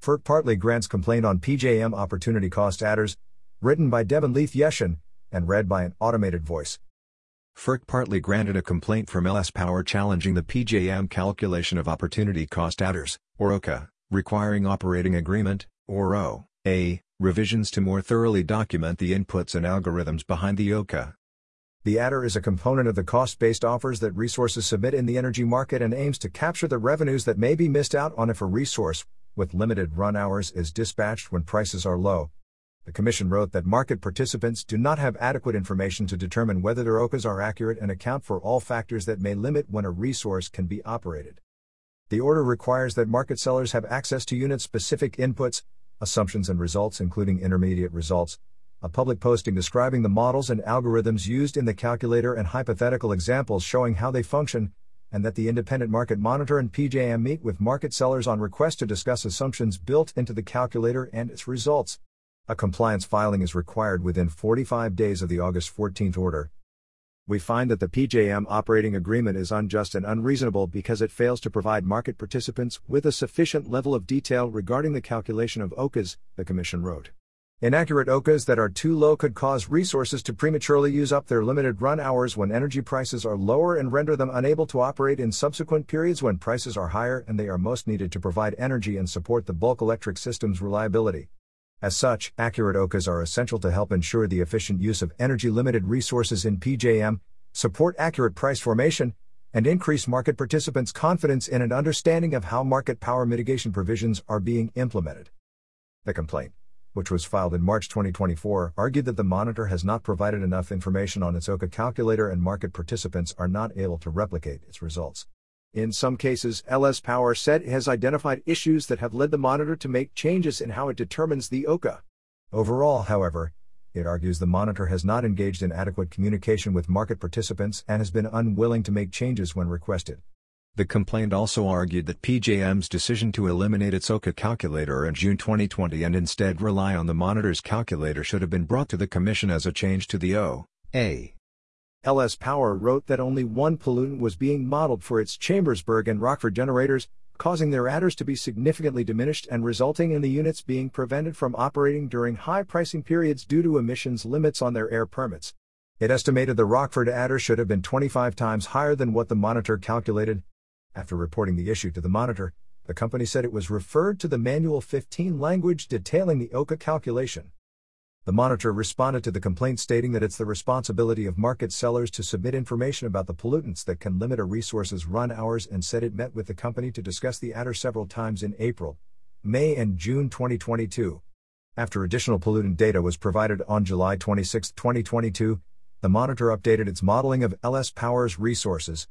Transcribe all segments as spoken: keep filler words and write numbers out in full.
FERC partly grants complaint on P J M opportunity cost adders, written by Devin Leith Yeshin, and read by an automated voice. FERC partly granted a complaint from L S Power challenging the P J M calculation of opportunity cost adders, or O C A, requiring operating agreement, or O A, revisions to more thoroughly document the inputs and algorithms behind the O C A. The adder is a component of the cost-based offers that resources submit in the energy market and aims to capture the revenues that may be missed out on if a resource, with limited run hours, is dispatched when prices are low. The Commission wrote that market participants do not have adequate information to determine whether their O C As are accurate and account for all factors that may limit when a resource can be operated. The order requires that market sellers have access to unit-specific inputs, assumptions and results including intermediate results, a public posting describing the models and algorithms used in the calculator and hypothetical examples showing how they function, and that the independent market monitor and P J M meet with market sellers on request to discuss assumptions built into the calculator and its results. A compliance filing is required within forty-five days of the August fourteenth order. We find that the P J M operating agreement is unjust and unreasonable because it fails to provide market participants with a sufficient level of detail regarding the calculation of O C As, the Commission wrote. Inaccurate O C As that are too low could cause resources to prematurely use up their limited run hours when energy prices are lower and render them unable to operate in subsequent periods when prices are higher and they are most needed to provide energy and support the bulk electric system's reliability. As such, accurate O C As are essential to help ensure the efficient use of energy-limited resources in P J M, support accurate price formation, and increase market participants' confidence in and understanding of how market power mitigation provisions are being implemented. The complaint, which was filed in March twenty twenty-four, argued that the monitor has not provided enough information on its O C A calculator and market participants are not able to replicate its results. In some cases, L S Power said it has identified issues that have led the monitor to make changes in how it determines the O C A. Overall, however, it argues the monitor has not engaged in adequate communication with market participants and has been unwilling to make changes when requested. The complaint also argued that P J M's decision to eliminate its O C A calculator in June twenty twenty and instead rely on the monitor's calculator should have been brought to the Commission as a change to the O A. L S Power wrote that only one pollutant was being modeled for its Chambersburg and Rockford generators, causing their adders to be significantly diminished and resulting in the units being prevented from operating during high pricing periods due to emissions limits on their air permits. It estimated the Rockford adder should have been twenty-five times higher than what the monitor calculated. After reporting the issue to the monitor, the company said it was referred to the Manual fifteen language detailing the O C A calculation. The monitor responded to the complaint stating that it's the responsibility of market sellers to submit information about the pollutants that can limit a resource's run hours and said it met with the company to discuss the adder several times in April, May and June twenty twenty-two. After additional pollutant data was provided on July twenty-sixth, twenty twenty-two, the monitor updated its modeling of L S Power's resources.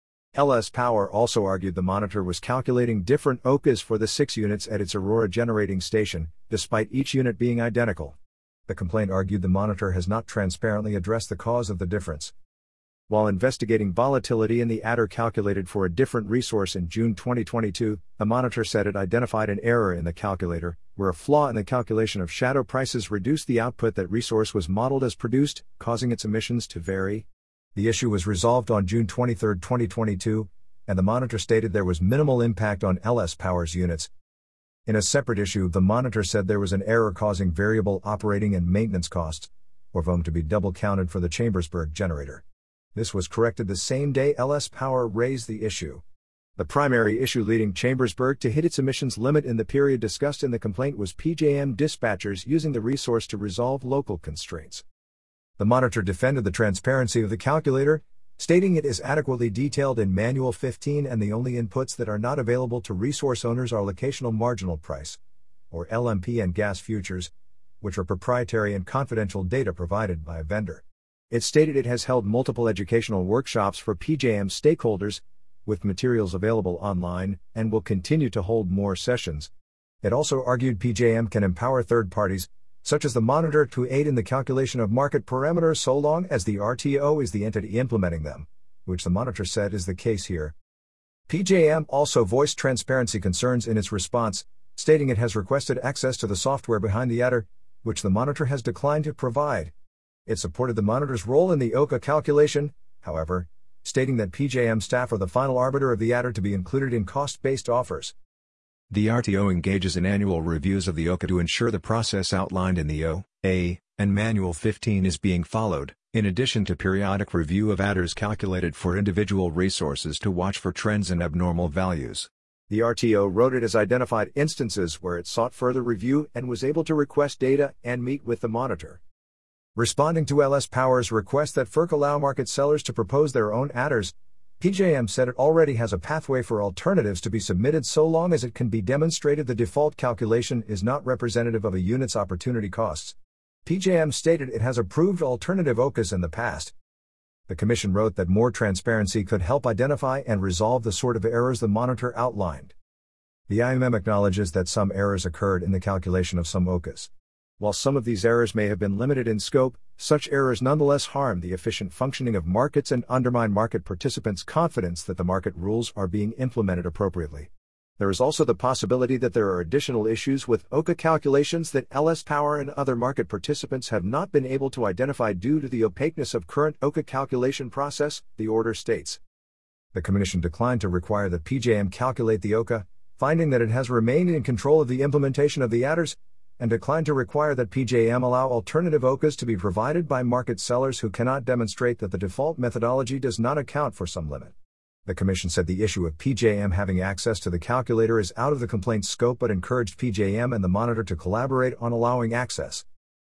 L S Power also argued the monitor was calculating different O C As for the six units at its Aurora generating station, despite each unit being identical. The complaint argued the monitor has not transparently addressed the cause of the difference. While investigating volatility in the adder calculated for a different resource in June twenty twenty-two, the monitor said it identified an error in the calculator, where a flaw in the calculation of shadow prices reduced the output that resource was modeled as produced, causing its emissions to vary. The issue was resolved on June twenty-third, twenty twenty-two, and the monitor stated there was minimal impact on L S Power's units. In a separate issue, the monitor said there was an error causing variable operating and maintenance costs, or V O M, to be double counted for the Chambersburg generator. This was corrected the same day L S Power raised the issue. The primary issue leading Chambersburg to hit its emissions limit in the period discussed in the complaint was P J M dispatchers using the resource to resolve local constraints. The monitor defended the transparency of the calculator, stating it is adequately detailed in Manual fifteen and the only inputs that are not available to resource owners are locational marginal price, or L M P, and gas futures, which are proprietary and confidential data provided by a vendor. It stated it has held multiple educational workshops for P J M stakeholders, with materials available online, and will continue to hold more sessions. It also argued P J M can empower third parties, such as the monitor, to aid in the calculation of market parameters so long as the R T O is the entity implementing them, which the monitor said is the case here. P J M also voiced transparency concerns in its response, stating it has requested access to the software behind the adder, which the monitor has declined to provide. It supported the monitor's role in the O C A calculation, however, stating that P J M staff are the final arbiter of the adder to be included in cost-based offers. The R T O engages in annual reviews of the O C A to ensure the process outlined in the O A and Manual fifteen is being followed, in addition to periodic review of adders calculated for individual resources to watch for trends and abnormal values. The R T O wrote it has identified instances where it sought further review and was able to request data and meet with the monitor. Responding to L S Power's request that F E R C allow market sellers to propose their own adders, P J M said it already has a pathway for alternatives to be submitted so long as it can be demonstrated the default calculation is not representative of a unit's opportunity costs. P J M stated it has approved alternative O C As in the past. The Commission wrote that more transparency could help identify and resolve the sort of errors the monitor outlined. The I M M acknowledges that some errors occurred in the calculation of some O C As. While some of these errors may have been limited in scope, such errors nonetheless harm the efficient functioning of markets and undermine market participants' confidence that the market rules are being implemented appropriately. There is also the possibility that there are additional issues with O C A calculations that L S Power and other market participants have not been able to identify due to the opaqueness of current O C A calculation process, the order states. The Commission declined to require that P J M calculate the O C A, finding that it has remained in control of the implementation of the adders, and declined to require that P J M allow alternative O C As to be provided by market sellers who cannot demonstrate that the default methodology does not account for some limit. The Commission said the issue of P J M having access to the calculator is out of the complaint's scope but encouraged P J M and the monitor to collaborate on allowing access.